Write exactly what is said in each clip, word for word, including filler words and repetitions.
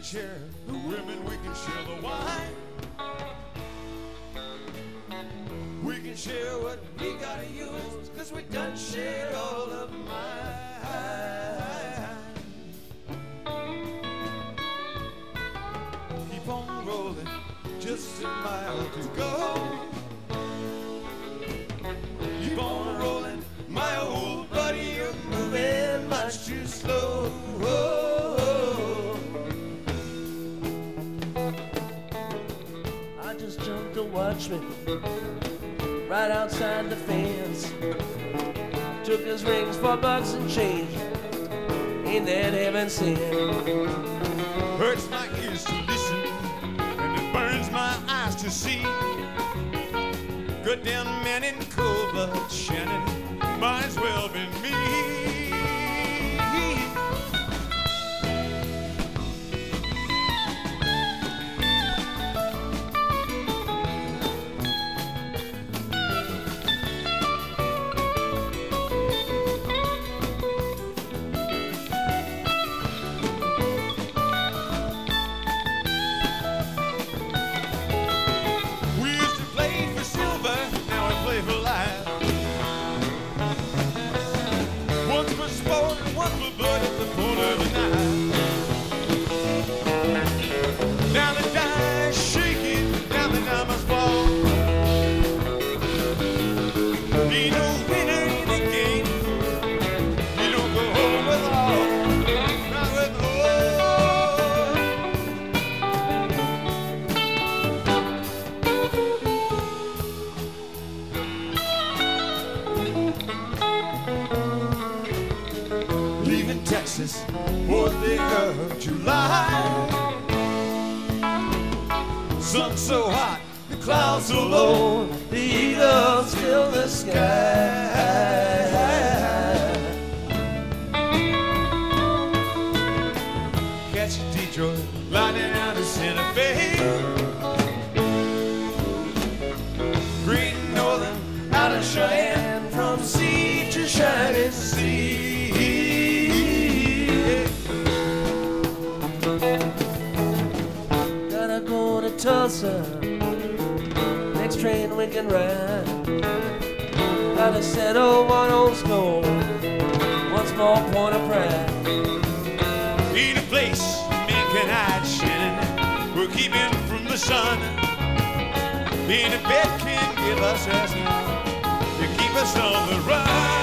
share the women, we can share the wine. We can share what we gotta use, cause we done shared all of mine. Keep on rolling, just a mile to go. Keep on rolling, my old buddy, you're moving much too slow. I just jumped to watch me right outside the fence. Took his rings for bucks and change. Ain't that heaven sent? Hurts my ears to listen, and it burns my eyes to see. Good damn man in cold blood, Shannon, might as well been me. Texas, fourth day of July. Sun so hot, the clouds so low, the eagles fill the sky. Catch a Detroit, lighting out of Santa Fe. Great Northern, out of Cheyenne, from sea to shining sea. Tulsa, next train we can ride. Gotta settle one old score, one small point of pride. Ain't a place men can hide, Shannon. We're keeping from the sun. Ain't a bed can give us rest to keep us on the run.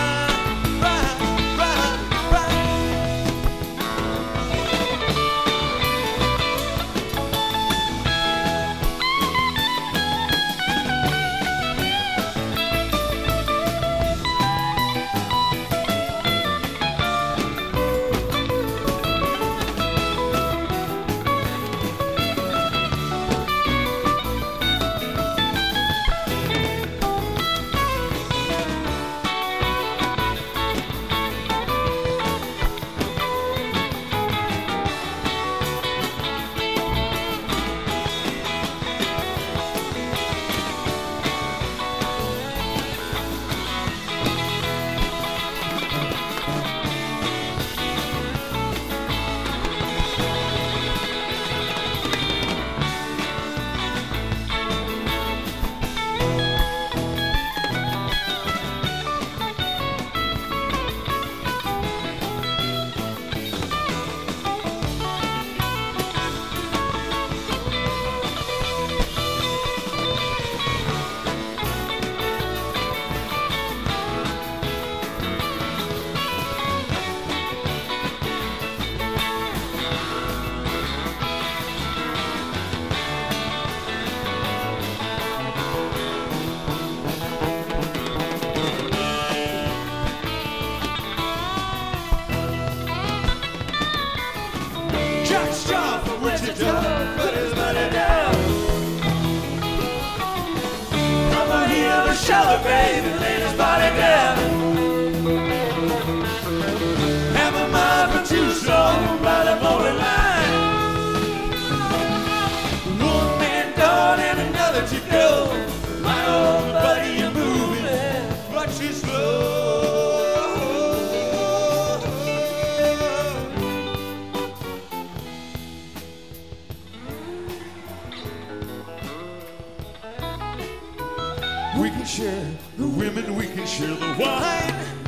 Shallow grave and laid his body down. Half a mile from Tucson by the blowing line. One man gone and another to go. My old buddy, you're moving much too slow. We can share the women, we can share the wine.